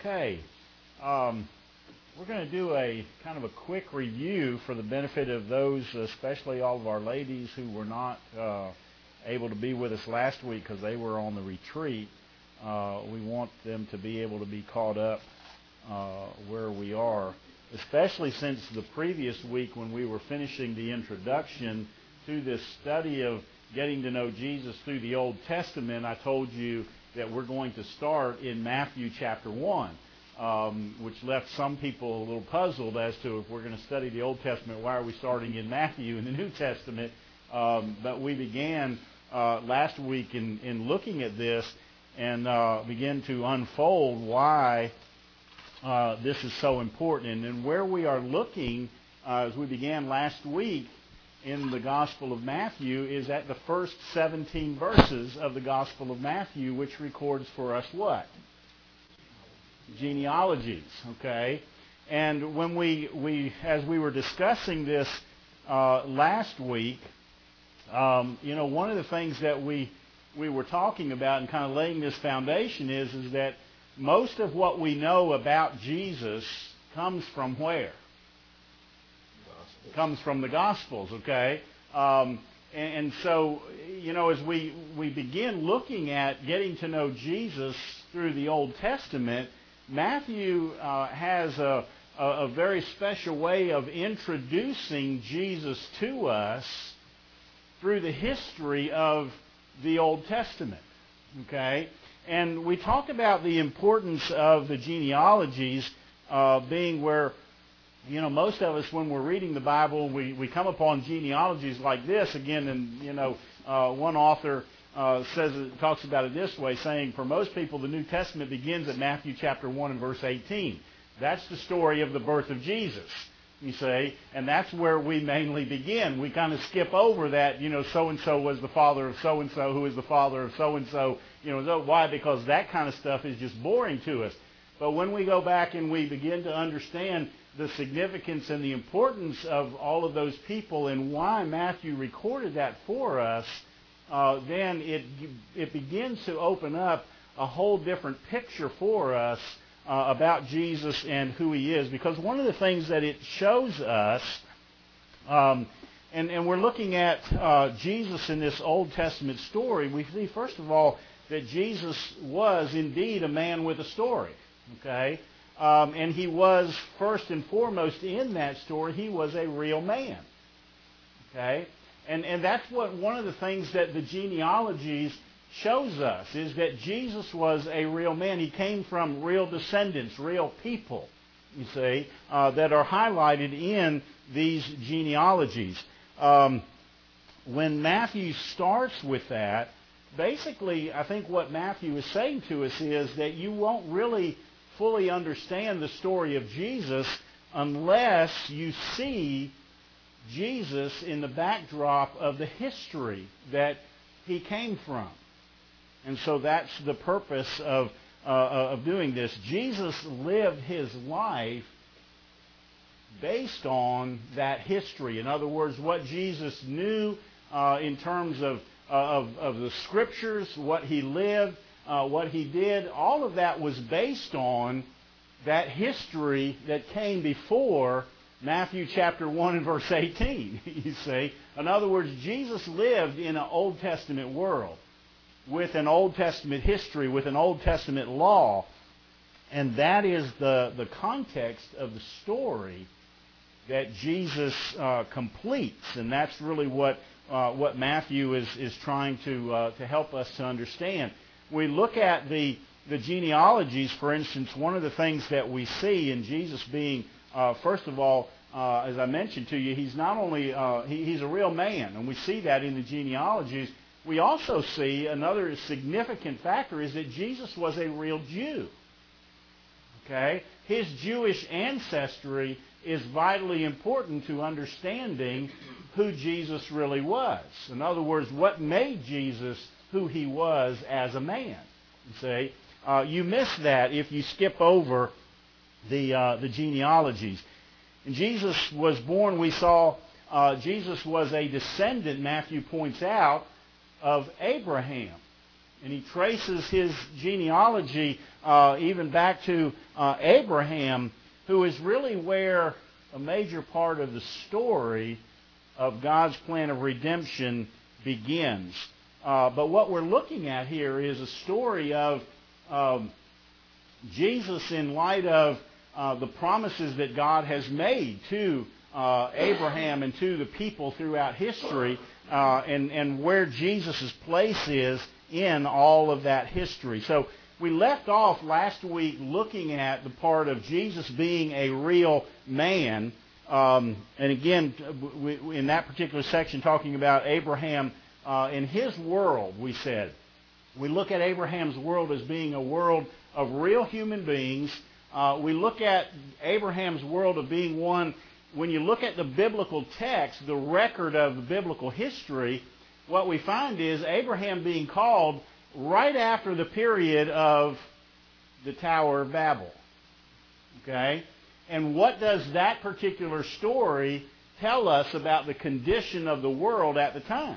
Okay. We're going to do a kind of a quick review for the benefit of those, especially all of our ladies who were not able to be with us last week because they were on the retreat. We want them to be able to be caught up where we are, especially since the previous week when we were finishing the introduction to this study of getting to know Jesus through the Old Testament. I told you that we're going to start in Matthew chapter 1, which left some people a little puzzled as to if we're going to study the Old Testament, why are we starting in Matthew in the New Testament? But we began last week in looking at this and began to unfold why this is so important. And where we are looking, as we began last week in the Gospel of Matthew, is at the first 17 verses of the Gospel of Matthew, which records for us what? Genealogies, okay? And when as we were discussing this last week, one of the things that we were talking about and kind of laying this foundation is that most of what we know about Jesus comes from where? It comes from the Gospels, okay? And so, as we begin looking at getting to know Jesus through the Old Testament, Matthew has a very special way of introducing Jesus to us through the history of the Old Testament, okay? And we talked about the importance of the genealogies being where, most of us, when we're reading the Bible, we come upon genealogies like this. Again, and, one author talks about it this way, saying, for most people, the New Testament begins at Matthew chapter 1 and verse 18. That's the story of the birth of Jesus, you see, and that's where we mainly begin. We kind of skip over that, so-and-so was the father of so-and-so, who is the father of so-and-so. Why? Because that kind of stuff is just boring to us. But when we go back and we begin to understand the significance and the importance of all of those people and why Matthew recorded that for us, then it begins to open up a whole different picture for us about Jesus and who he is. Because one of the things that it shows us, and we're looking at Jesus in this Old Testament story, we see, first of all, that Jesus was indeed a man with a story. Okay? And he was, first and foremost in that story, he was a real man. Okay? And that's what one of the things that the genealogies shows us, is that Jesus was a real man. He came from real descendants, real people, you see, that are highlighted in these genealogies. When Matthew starts with that, basically, I think what Matthew is saying to us is that you won't really fully understand the story of Jesus unless you see Jesus in the backdrop of the history that he came from. And so that's the purpose of doing this. Jesus lived his life based on that history. In other words, what Jesus knew in terms of the Scriptures, what he lived, what he did, all of that was based on that history that came before Matthew chapter 1 and verse 18, you see. In other words, Jesus lived in an Old Testament world with an Old Testament history, with an Old Testament law, and that is the context of the story that Jesus completes, and that's really what Matthew is trying to help us to understand. We look at the genealogies, for instance. One of the things that we see in Jesus being, first of all, as I mentioned to you, he's not only he's a real man, and we see that in the genealogies. We also see another significant factor is that Jesus was a real Jew. Okay, his Jewish ancestry is vitally important to understanding who Jesus really was. In other words, what made Jesus who he was as a man. You see, you miss that if you skip over the genealogies. And Jesus was born, we saw, Jesus was a descendant, Matthew points out, of Abraham. And he traces his genealogy even back to Abraham, who is really where a major part of the story of God's plan of redemption begins. But what we're looking at here is a story of Jesus in light of the promises that God has made to Abraham and to the people throughout history, and where Jesus' place is in all of that history. So we left off last week looking at the part of Jesus being a real man. And again, in that particular section, talking about Abraham in his world, we said. We look at Abraham's world as being a world of real human beings. We look at Abraham's world of being one, when you look at the biblical text, the record of the biblical history, what we find is Abraham being called right after the period of the Tower of Babel. Okay? And what does that particular story tell us about the condition of the world at the time?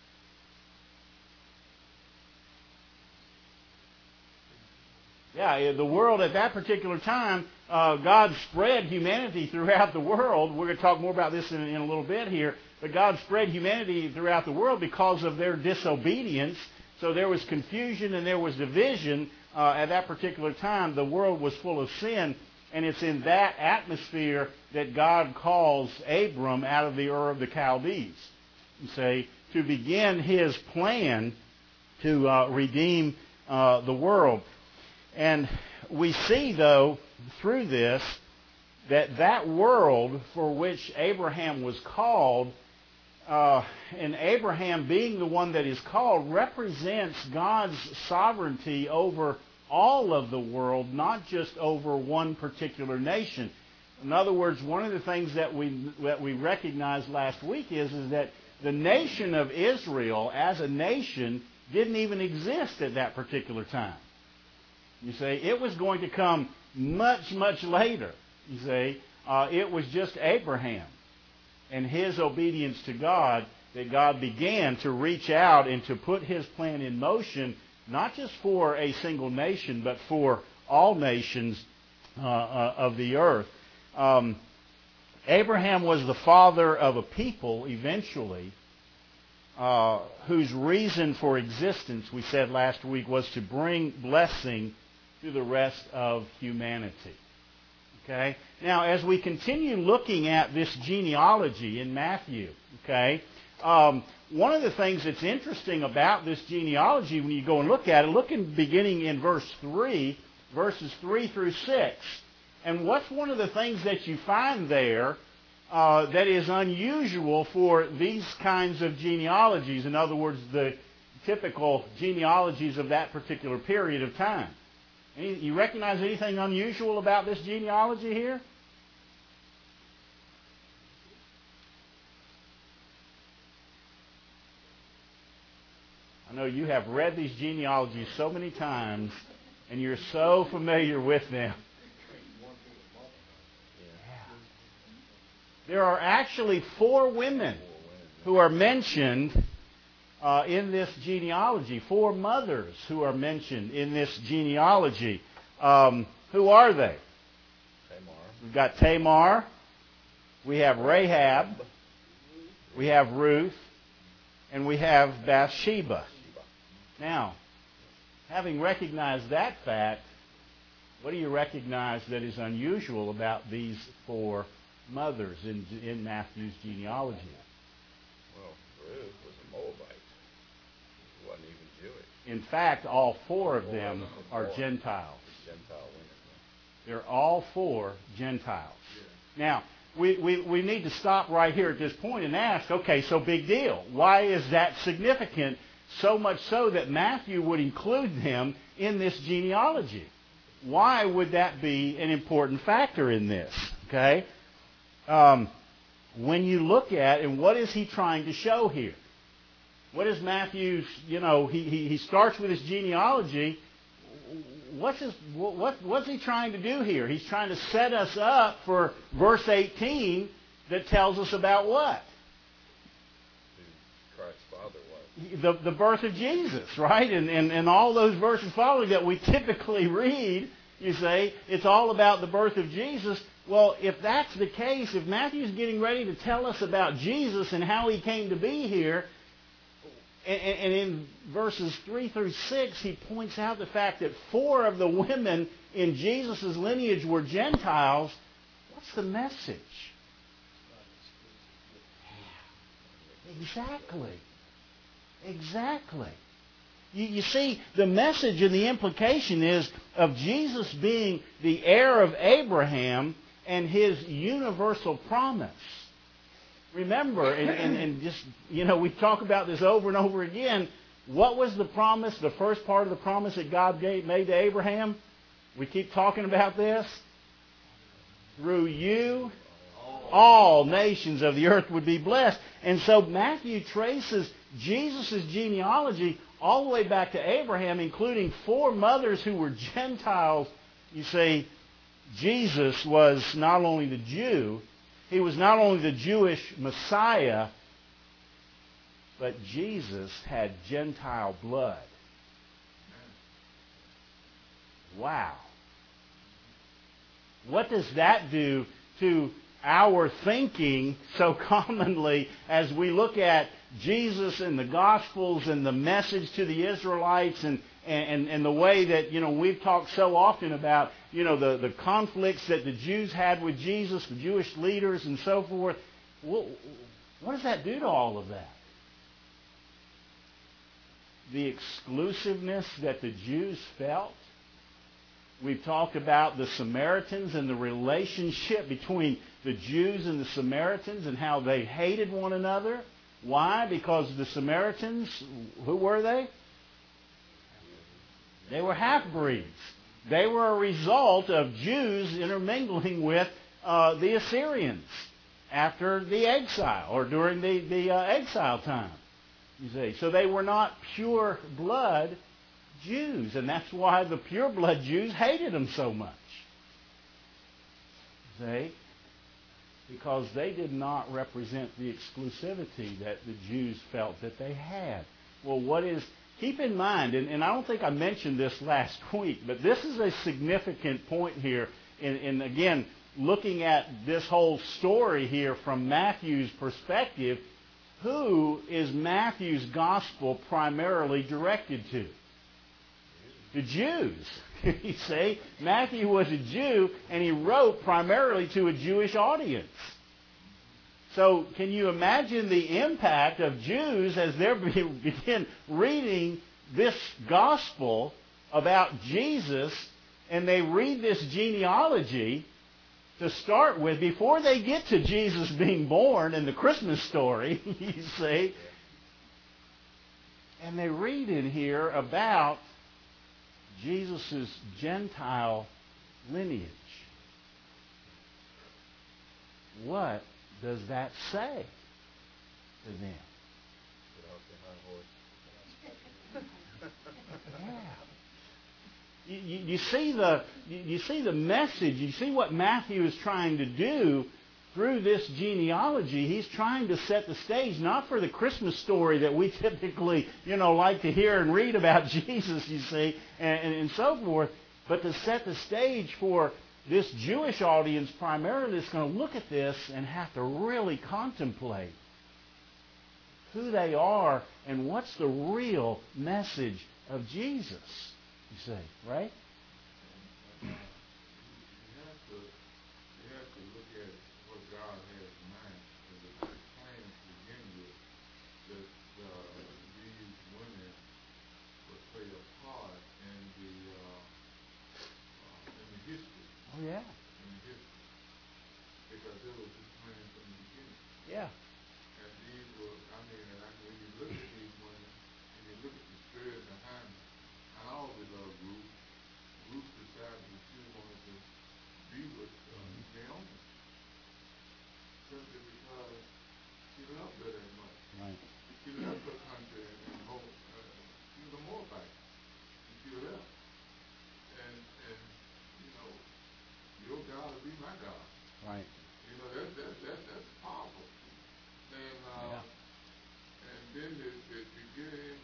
Yeah, the world at that particular time, God spread humanity throughout the world. We're going to talk more about this in a little bit here. But God spread humanity throughout the world because of their disobedience. So there was confusion and there was division at that particular time. The world was full of sin. And it's in that atmosphere that God calls Abram out of the Ur of the Chaldees, to begin his plan to redeem the world. And we see, though, through this, that world for which Abraham was called, and Abraham being the one that is called, represents God's sovereignty over all of the world, not just over one particular nation. In other words, one of the things that we recognized last week is that the nation of Israel as a nation didn't even exist at that particular time. You see, it was going to come much, much later. You see, it was just Abraham and his obedience to God that God began to reach out and to put his plan in motion, not just for a single nation, but for all nations of the earth. Abraham was the father of a people, eventually, whose reason for existence, we said last week, was to bring blessing to the rest of humanity. Okay? Now, as we continue looking at this genealogy in Matthew, okay, one of the things that's interesting about this genealogy, when you go and look at it, beginning in verses 3 through 6. And what's one of the things that you find there that is unusual for these kinds of genealogies? In other words, the typical genealogies of that particular period of time. You recognize anything unusual about this genealogy here? I know you have read these genealogies so many times, and you're so familiar with them. There are actually 4 women who are mentioned in this genealogy. 4 mothers who are mentioned in this genealogy. Who are they? Tamar. We've got Tamar. We have Rahab. We have Ruth. And we have Bathsheba. Now, having recognized that fact, what do you recognize that is unusual about these 4 mothers in Matthew's genealogy? Well, Ruth was a Moabite. She wasn't even Jewish. In fact, all 4 of them are Gentiles. Gentile women. They're all 4 Gentiles. Now, we need to stop right here at this point and ask, okay, so big deal. Why is that significant? So much so that Matthew would include them in this genealogy. Why would that be an important factor in this? Okay? When you look at, and what is he trying to show here? What is Matthew's, he starts with his genealogy. What's he trying to do here? He's trying to set us up for verse 18 that tells us about what? Who Christ's father the birth of Jesus, right? And all those verses following that we typically read, you say, it's all about the birth of Jesus. Well, if that's the case, if Matthew's getting ready to tell us about Jesus and how he came to be here, and in verses 3 through 6, he points out the fact that 4 of the women in Jesus' lineage were Gentiles, what's the message? Exactly. You see, the message and the implication is of Jesus being the heir of Abraham and his universal promise. Remember, and just, we talk about this over and over again. What was the promise, the first part of the promise that God made to Abraham? We keep talking about this. Through you, all nations of the earth would be blessed. And so Matthew traces Jesus' genealogy all the way back to Abraham, including 4 mothers who were Gentiles. You see, Jesus was not only the Jew, he was not only the Jewish Messiah, but Jesus had Gentile blood. Wow. What does that do to our thinking so commonly as we look at Jesus and the Gospels and the message to the Israelites and the way that, we've talked so often about, the conflicts that the Jews had with Jesus, the Jewish leaders and so forth. What does that do to all of that? The exclusiveness that the Jews felt. We've talked about the Samaritans and the relationship between the Jews and the Samaritans and how they hated one another. Why? Because the Samaritans, who were they? They were half-breeds. They were a result of Jews intermingling with the Assyrians after the exile or during the exile time. You see, so they were not pure blood Jews, and that's why the pure blood Jews hated them so much. See? Because they did not represent the exclusivity that the Jews felt that they had. Well, keep in mind, and I don't think I mentioned this last week, but this is a significant point here in again, looking at this whole story here from Matthew's perspective. Who is Matthew's gospel primarily directed to? The Jews. You see, Matthew was a Jew, and he wrote primarily to a Jewish audience. So can you imagine the impact of Jews as they begin reading this gospel about Jesus, and they read this genealogy to start with, before they get to Jesus being born in the Christmas story, you see, and they read in here about Jesus' Gentile lineage. What does that say to them? Yeah. You see the message. You see what Matthew is trying to do through this genealogy. He's trying to set the stage, not for the Christmas story that we typically, like to hear and read about Jesus, you see, and so forth, but to set the stage for this Jewish audience primarily that's going to look at this and have to really contemplate who they are and what's the real message of Jesus. You say, right? You have to look at what God has in mind. And the plan to begin with, that these women would play a part in the history. Oh, yeah. In the history. Because it was his plan from the beginning. Yeah. And these were, when you look at these women, and you look at the spirit behind them, I always love Ruth. Ruth decided that she wanted to be with Naomi, simply because she loved her that much. Right. She left her country and home. She was a Moabite. And she left. And your God will be my God. Right. That's powerful. And and then they get in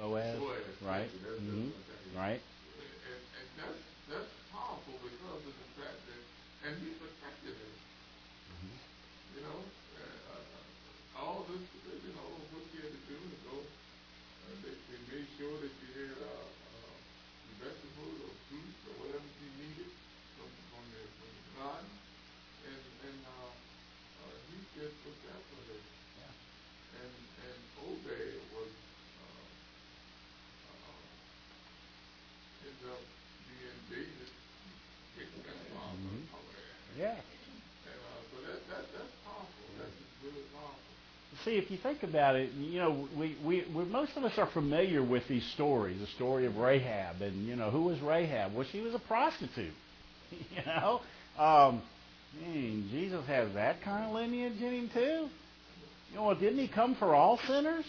Boaz. Right. Right. And that's powerful because of the fact that, and he protected her. Mm-hmm. You know, all this, you know, what she had to do is go. They made sure that she had vegetables or fruits or whatever she needed from the garden, and he just was there for her. Yeah. And Obed was ended up being David's grandfather. Mm-hmm. Yeah. And so that's powerful. That's really powerful. See, if you think about it, you know, we most of us are familiar with these stories. The story of Rahab, and you know, who was Rahab? Well, she was a prostitute. You know, Jesus has that kind of lineage in him too. You know, didn't he come for all sinners?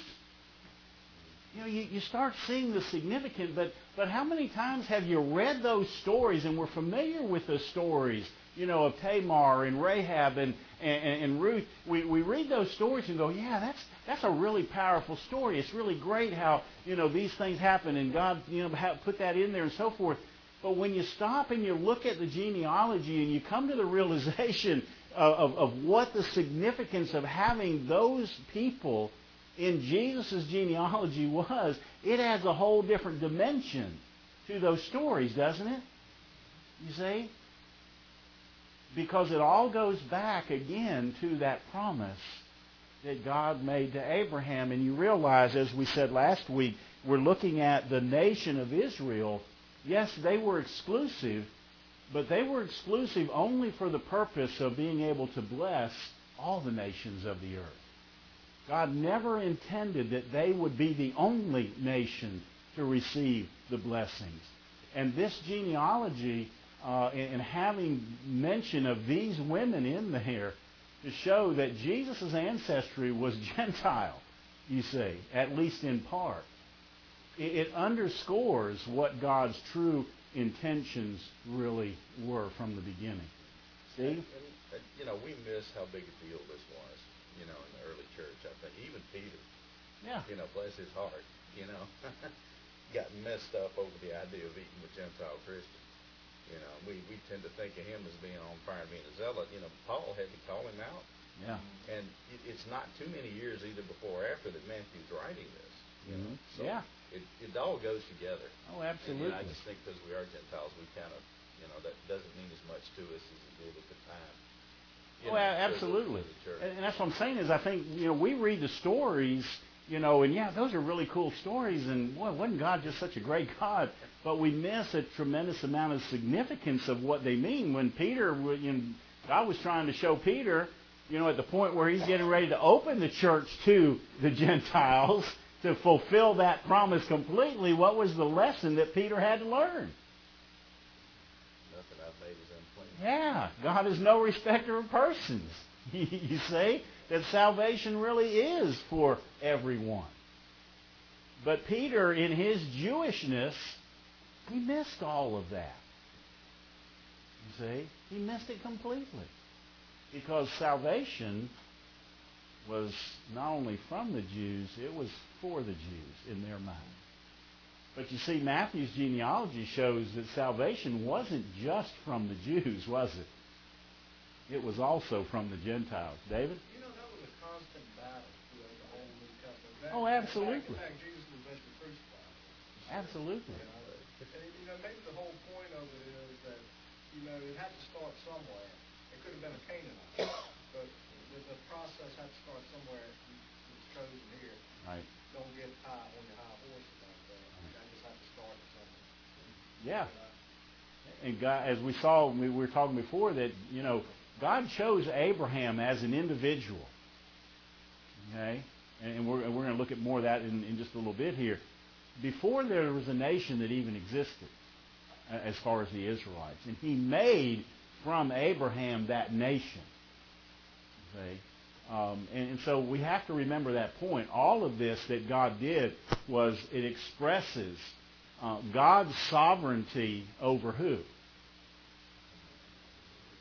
You know, you start seeing the significance, but how many times have you read those stories and we're familiar with those stories, you know, of Tamar and Rahab and Ruth? We read those stories and go, yeah, that's a really powerful story. It's really great how, you know, these things happen and God, you know, put that in there and so forth. But when you stop and you look at the genealogy and you come to the realization of what the significance of having those people in Jesus' genealogy was, it adds a whole different dimension to those stories, doesn't it? You see? Because it all goes back again to that promise that God made to Abraham. And you realize, as we said last week, we're looking at the nation of Israel. Yes, they were exclusive, but they were exclusive only for the purpose of being able to bless all the nations of the earth. God never intended that they would be the only nation to receive the blessings. And this genealogy, and having mention of these women in there, to show that Jesus' ancestry was Gentile, you see, at least in part. It underscores what God's true intentions really were from the beginning. Steve? And, you know, we miss how big a deal this was, you know, in the early church, I think. Even Peter, you know, bless his heart, you know, got messed up over the idea of eating with Gentile Christians. You know, we tend to think of him as being on fire, being a zealot. You know, Paul had to call him out. Yeah. And it's not too many years either before or after that Matthew's writing this. You know? So it all goes together. Oh, absolutely. And I just think because we are Gentiles, we kind of, you know, that doesn't mean as much to us as it did at the time. Oh, absolutely. And that's what I'm saying is I think, you know, we read the stories, you know, and yeah, those are really cool stories, and boy, wasn't God just such a great God? But we miss a tremendous amount of significance of what they mean. When Peter, you know, God was trying to show Peter, you know, at the point where he's getting ready to open the church to the Gentiles, to fulfill that promise completely, what was the lesson that Peter had to learn? Nothing I've made is unclean. Yeah, God is no respecter of persons. You see, that salvation really is for everyone. But Peter, in his Jewishness, he missed all of that. You see, he missed it completely. Because salvation was not only from the Jews, it was for the Jews in their mind. But you see, Matthew's genealogy shows that salvation wasn't just from the Jews, was it? It was also from the Gentiles. David? You know, that was a constant battle throughout the whole New Testament. Oh, absolutely. In fact, Jesus was eventually crucified. Absolutely. And, you know, maybe the whole point of it is that, you know, it had to start somewhere. It could have been a Canaanite, but the process had to start somewhere. It was chosen here. Right. Don't get high on your high horses like that. That just had to start somewhere. Yeah. And God, as we saw, we were talking before, that, you know, God chose Abraham as an individual. Okay? And we're going to look at more of that in just a little bit here. Before there was a nation that even existed, as far as the Israelites. And he made from Abraham that nation. Okay? And so we have to remember that point. All of this that God did was it expresses God's sovereignty over who?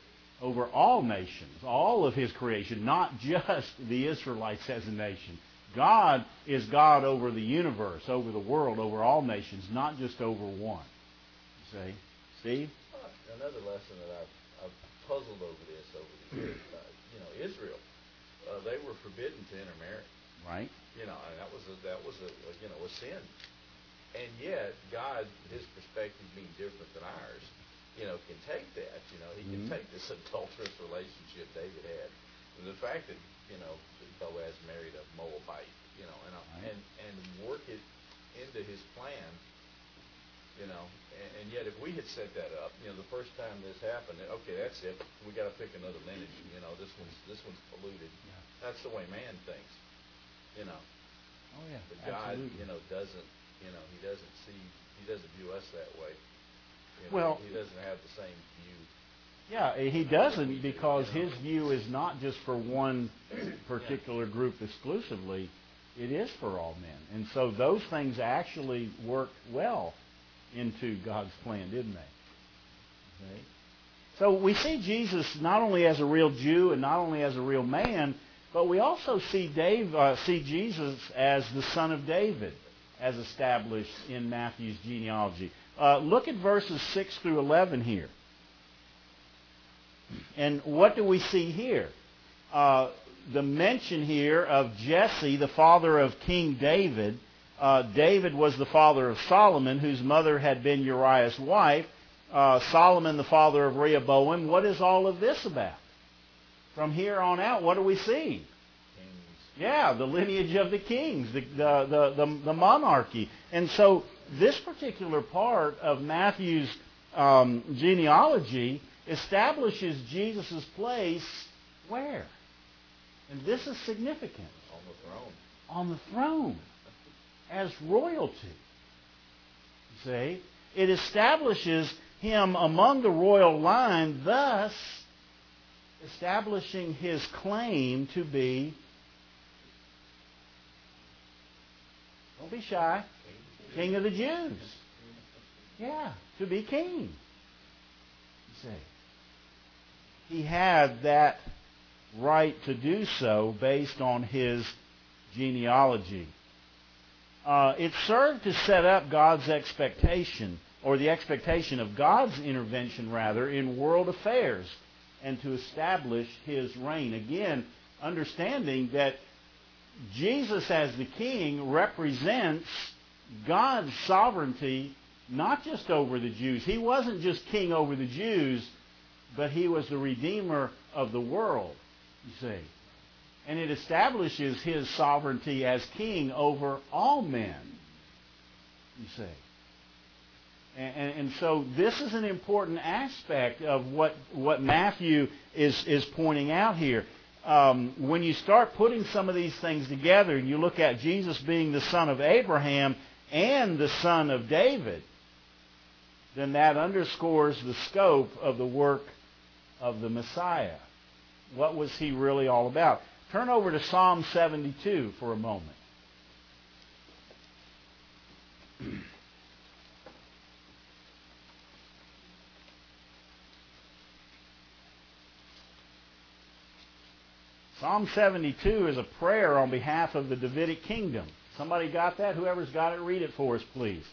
Over all nations, all of his creation, not just the Israelites as a nation. God is God over the universe, over the world, over all nations, not just over one. You see? Steve? Another lesson that I've puzzled over this over the years. Israel, they were forbidden to intermarry. Right. And that was a sin. And yet, God, His perspective being different than ours, can take that. He can take this adulterous relationship David had, and the fact that Boaz married a Moabite, and work it into His plan. And yet if we had set that up, the first time this happened, okay, that's it. We got to pick another lineage. This one's polluted. Yeah. That's the way man thinks. Oh yeah. But God, absolutely. doesn't. He doesn't view us that way. Well, He doesn't have the same view. Yeah, He doesn't, because His view is not just for one particular group exclusively. It is for all men. And so those things actually worked well into God's plan, didn't they? Okay. So we see Jesus not only as a real Jew and not only as a real man, but we also see Jesus as the son of David, as established in Matthew's genealogy. Look at verses 6 through 11 here. And what do we see here? The mention here of Jesse, the father of King David. David was the father of Solomon, whose mother had been Uriah's wife. Solomon, the father of Rehoboam. What is all of this about? From here on out, what do we see? Yeah, the lineage of the kings, the monarchy. And so this particular part of Matthew's genealogy establishes Jesus' place where? And this is significant. On the throne. On the throne. As royalty. You see? It establishes Him among the royal line, thus establishing His claim to be, don't be shy, King of the Jews. Yeah, to be king. You see? He had that right to do so based on His genealogy. It served to set up God's expectation, or the expectation of God's intervention, rather, in world affairs, and to establish His reign. Again, understanding that Jesus as the king represents God's sovereignty, not just over the Jews. He wasn't just king over the Jews, but He was the Redeemer of the world, you see. And it establishes His sovereignty as king over all men, you see. And so this is an important aspect of what Matthew is pointing out here. When you start putting some of these things together, and you look at Jesus being the son of Abraham and the son of David, then that underscores the scope of the work of the Messiah. What was He really all about? Turn over to Psalm 72 for a moment. Psalm 72 is a prayer on behalf of the Davidic kingdom. Somebody got that? Whoever's got it, read it for us, please.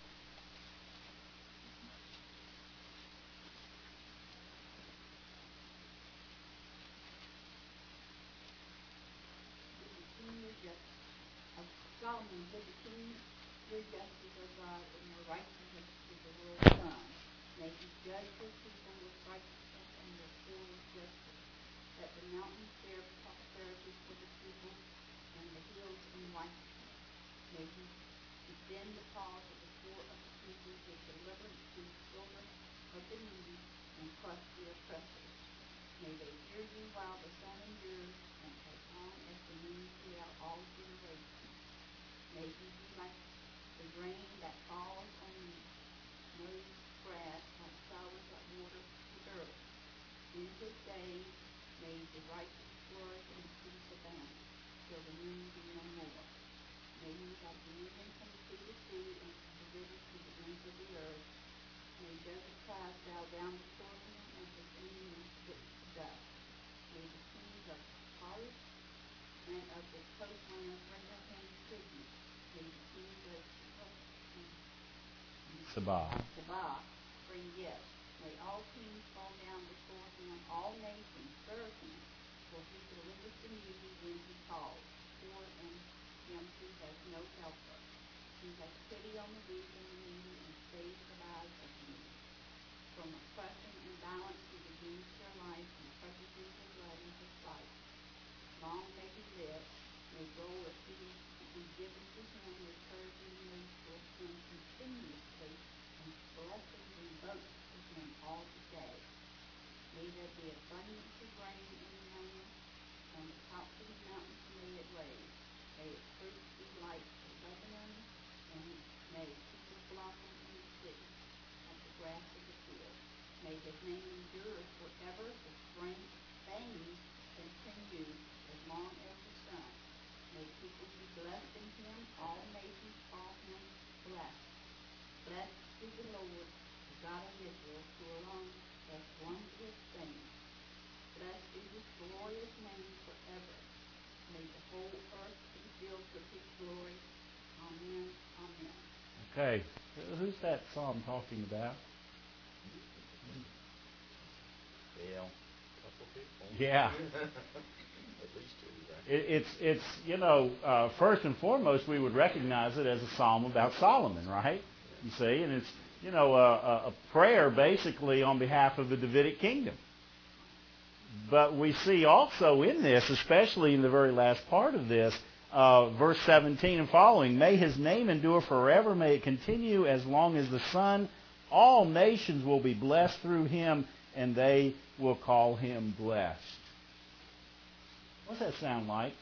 Solomon said, "The king, your justice, O God, and your righteousness is the Lord's son. May He judge His people with righteousness and your poor with justice. Let the mountains bear prosperity for the people, and the hills in righteousness. May He defend the cause of the poor of the people, give deliverance to the children of the needy, and crush the oppressors. May they fear you while the sun endures, and as long as the moon throughout all generations. May He be like the rain that falls on the smooth grass, like showers that water the earth. In His days may the righteous flourish and peace abound, till the moon be no more. May He have dominion from the sea to sea, and from the river to the ends of the earth. May desert clouds bow down before Him, and His enemies put to dust. May the kings of Tarshish and of the coastlands bring their hands Sabah, bring gifts. May all kings fall down before him, all nations serve him, for he delivers the needy when he calls, poor and him who has no helper. He has pity on the weak and the needy and saves the lives of the needy. From oppression and violence he redeems their life and purchases their blood in his sight. Long may he live, may gold or silver be given to him, encouraging me for him continuously, and blessings and votes to him all the day. May there be abundance of rain in the land, on the tops of the mountains may it rain. May its fruits be like the Lebanon, and may people blossom in the city, like the grass of the field. May his name endure forever, his fame continue as long as the sun. May people be blessed in him, all nations call him blessed. Blessed is the Lord, the God of Israel, who alone does wondrous things. Blessed is his glorious name forever. May the whole earth be filled with his glory. Amen. Amen. Okay. Who's that psalm talking about? Well, a couple people. Yeah. At least two, right? It's first and foremost, we would recognize it as a psalm about Solomon, right? You see, and it's, a prayer basically on behalf of the Davidic kingdom. But we see also in this, especially in the very last part of this, verse 17 and following, may his name endure forever, may it continue as long as the sun. All nations will be blessed through him, and they will call him blessed. What's that sound like?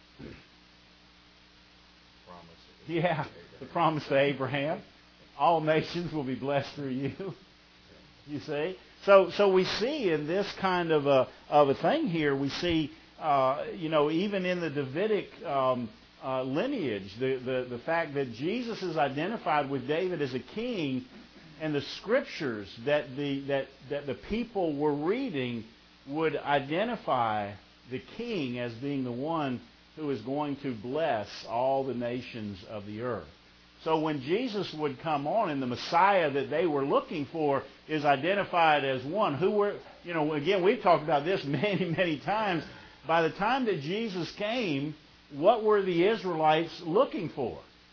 Promise. Yeah, the promise to Abraham. All nations will be blessed through you. You see? So we see in this kind of a thing here, we see, even in the Davidic lineage, the fact that Jesus is identified with David as a king, and the scriptures that the people were reading would identify the king as being the one who is going to bless all the nations of the earth. So when Jesus would come on, and the Messiah that they were looking for is identified as one who were, again, we've talked about this many, many times. By the time that Jesus came, what were the Israelites looking for?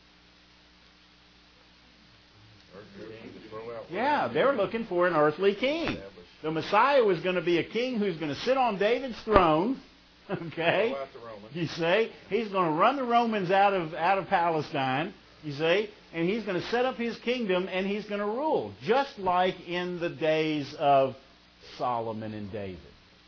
Yeah, they were looking for an earthly king. The Messiah was going to be a king who's going to sit on David's throne. Okay, you see, he's going to run the Romans out of Palestine. You see, and he's going to set up his kingdom, and he's going to rule, just like in the days of Solomon and David.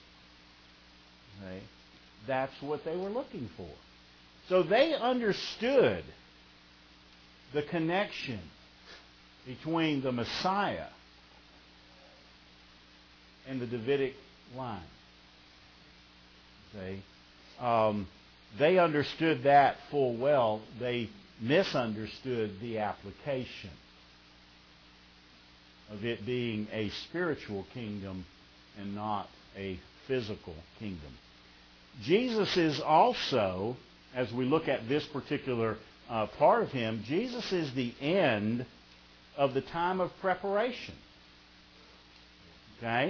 Okay? That's what they were looking for. So they understood the connection between the Messiah and the Davidic line. Okay? They understood that full well. They misunderstood the application of it being a spiritual kingdom and not a physical kingdom. Jesus is also, as we look at this particular part of him, Jesus is the end of the time of preparation. Okay?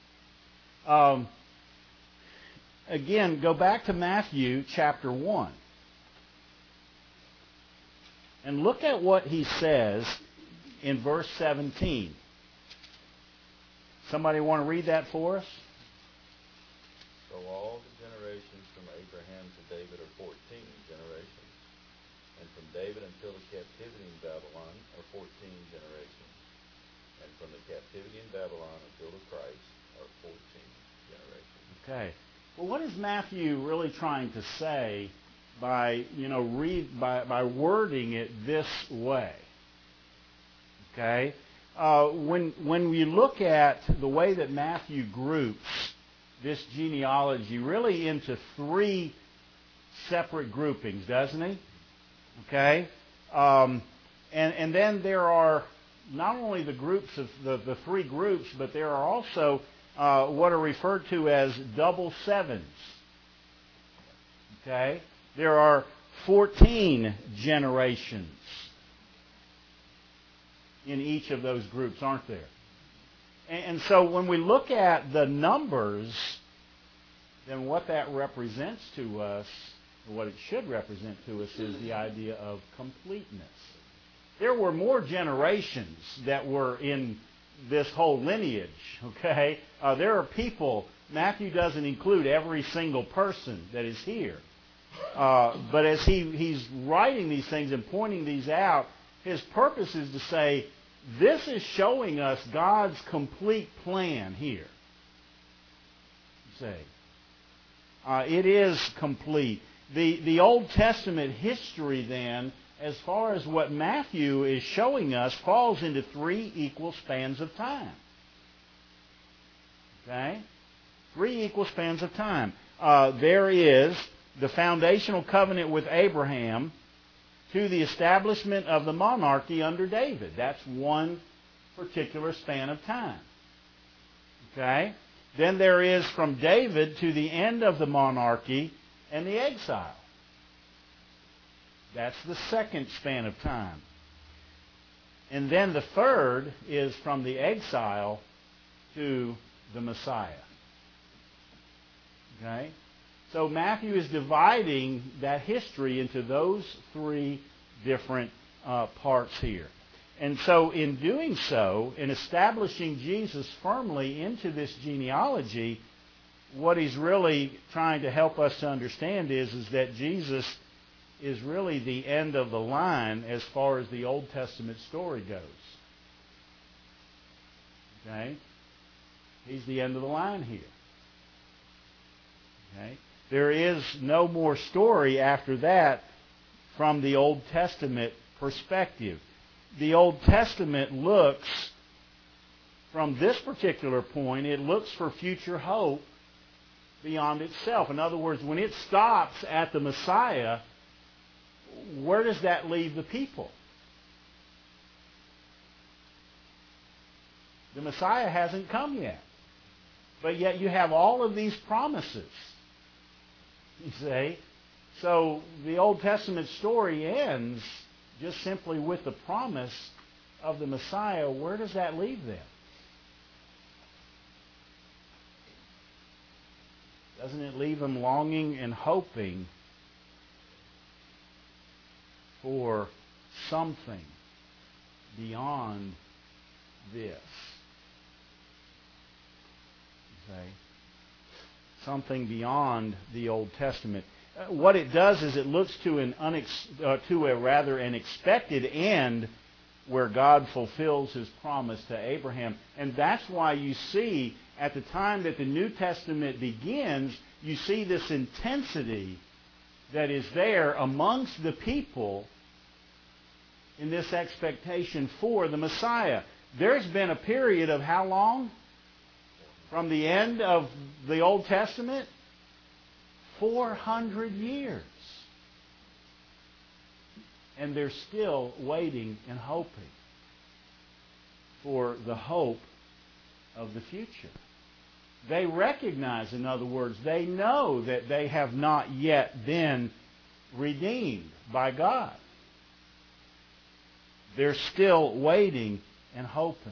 Again, go back to Matthew chapter 1. And look at what he says in verse 17. Somebody want to read that for us? So all the generations from Abraham to David are 14 generations. And from David until the captivity in Babylon are 14 generations. And from the captivity in Babylon until the Christ are 14 generations. Okay. Well, what is Matthew really trying to say by wording it this way? Okay? When we look at the way that Matthew groups this genealogy really into three separate groupings, doesn't he? Okay? And then there are not only the groups of the three groups, but there are also what are referred to as double sevens. Okay? There are 14 generations in each of those groups, aren't there? And so when we look at the numbers, then what that represents to us, or what it should represent to us, is the idea of completeness. There were more generations that were in this whole lineage, okay? There are people, Matthew doesn't include every single person that is here. But as he's writing these things and pointing these out, his purpose is to say, this is showing us God's complete plan here. Say, it is complete. The Old Testament history then, as far as what Matthew is showing us, falls into 3 equal spans of time. Okay? 3 equal spans of time. There is the foundational covenant with Abraham to the establishment of the monarchy under David. That's one particular span of time. Okay? Then there is from David to the end of the monarchy and the exile. That's the second span of time. And then the third is from the exile to the Messiah. Okay? So Matthew is dividing that history into those 3 different parts here. And so in doing so, in establishing Jesus firmly into this genealogy, what he's really trying to help us to understand is that Jesus is really the end of the line as far as the Old Testament story goes. Okay? He's the end of the line here. Okay? There is no more story after that from the Old Testament perspective. The Old Testament looks, from this particular point, it looks for future hope beyond itself. In other words, when it stops at the Messiah, where does that leave the people? The Messiah hasn't come yet. But yet you have all of these promises. You see? So the Old Testament story ends just simply with the promise of the Messiah. Where does that leave them? Doesn't it leave them longing and hoping for something beyond this? Okay? Something beyond the Old Testament. What it does is it looks to an expected end where God fulfills His promise to Abraham. And that's why you see at the time that the New Testament begins, you see this intensity that is there amongst the people in this expectation for the Messiah. There's been a period of how long? From the end of the Old Testament? 400 years. And they're still waiting and hoping for the hope of the future. They recognize, in other words, they know that they have not yet been redeemed by God. They're still waiting and hoping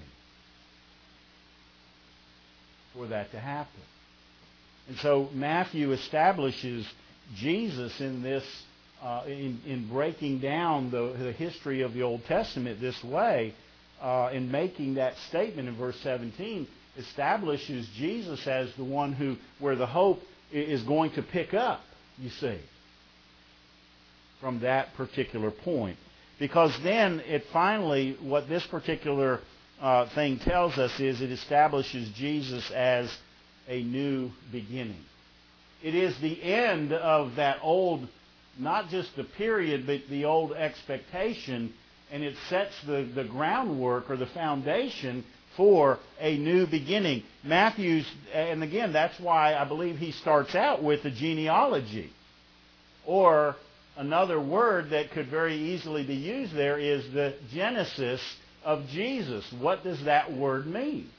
for that to happen. And so Matthew establishes Jesus in this, in breaking down the history of the Old Testament this way, in making that statement in verse 17, establishes Jesus as the one where the hope is going to pick up, you see, from that particular point. Because then it finally, what this particular thing tells us is it establishes Jesus as a new beginning. It is the end of that old, not just the period, but the old expectation, and it sets the groundwork or the foundation for a new beginning. Matthew's, and again, that's why I believe he starts out with the genealogy. Or another word that could very easily be used there is the genesis of Jesus. What does that word mean?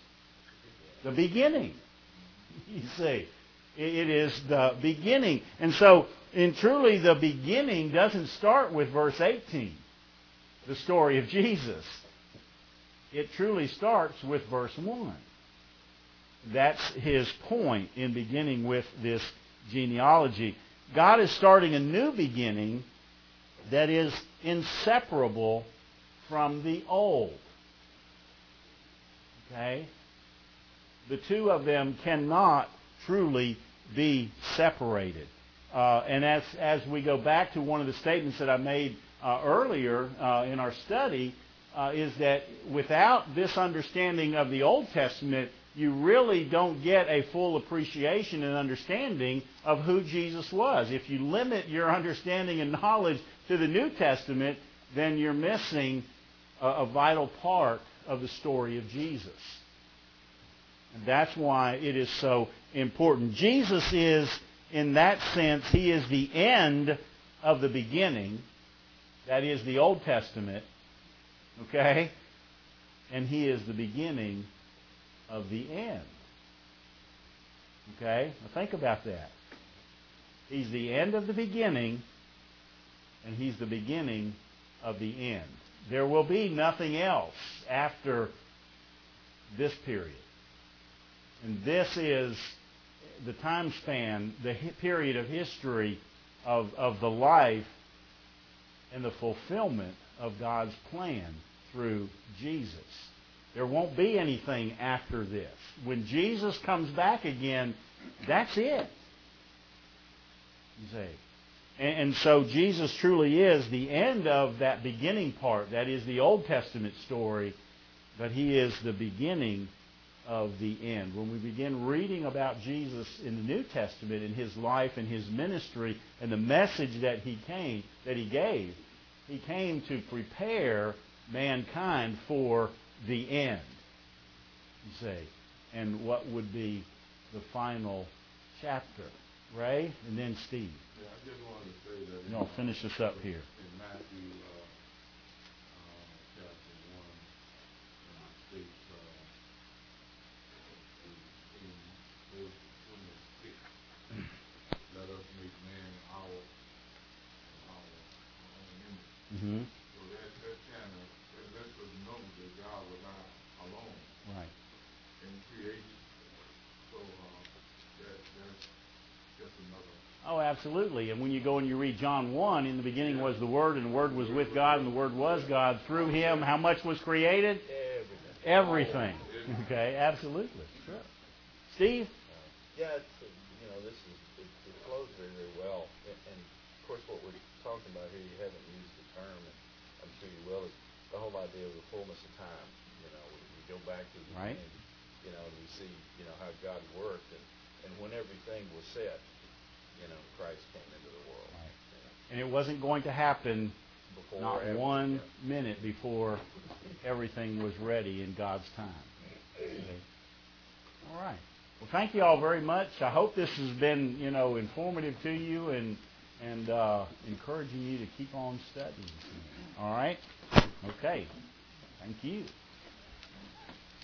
The beginning. You see, it is the beginning. And so and truly the beginning doesn't start with verse 18, the story of Jesus. It truly starts with verse 1. That's his point in beginning with this genealogy. God is starting a new beginning that is inseparable from the old. Okay? The two of them cannot truly be separated. And as we go back to one of the statements that I made earlier in our study, is that without this understanding of the Old Testament, you really don't get a full appreciation and understanding of who Jesus was. If you limit your understanding and knowledge to the New Testament, then you're missing a vital part of the story of Jesus. And that's why it is so important. Jesus is, in that sense, he is the end of the beginning. That is the Old Testament. Okay? And he is the beginning of the end. Okay? Now think about that. He's the end of the beginning, and he's the beginning of the end. There will be nothing else after this period. And this is the time span, the period of history of the life and the fulfillment of God's plan through Jesus. There won't be anything after this. When Jesus comes back again, that's it. You see. And so Jesus truly is the end of that beginning part. That is the Old Testament story. But he is the beginning of the end. When we begin reading about Jesus in the New Testament and his life and his ministry and the message that he gave, he came to prepare mankind for the end. You see. And what would be the final chapter. Ray, and then Steve. Yeah, I just wanted to say that. I'll finish this up here. In Matthew chapter 1, it states in verse 26, let us make man our own image. Mm-hmm. So that kind of lets us know that God was not alone. Right. In creation. So that's just another. Oh, absolutely. And when you go and you read John 1, in the beginning was the Word, and the Word was with God, and the Word was God. Through him, how much was created? Everything. Okay, absolutely. Sure. Steve? Yeah, it flows very, very well. And of course, what we're talking about here, you haven't used the term, and I'm sure you will, is the whole idea of the fullness of time. We go back to the right. beginning, and we see, how God worked, and when everything was set, Christ came into the world. Right. And it wasn't going to happen before not 1 minute before everything was ready in God's time. Okay. All right. Well, thank you all very much. I hope this has been, informative to you and encouraging you to keep on studying. All right? Okay. Thank you.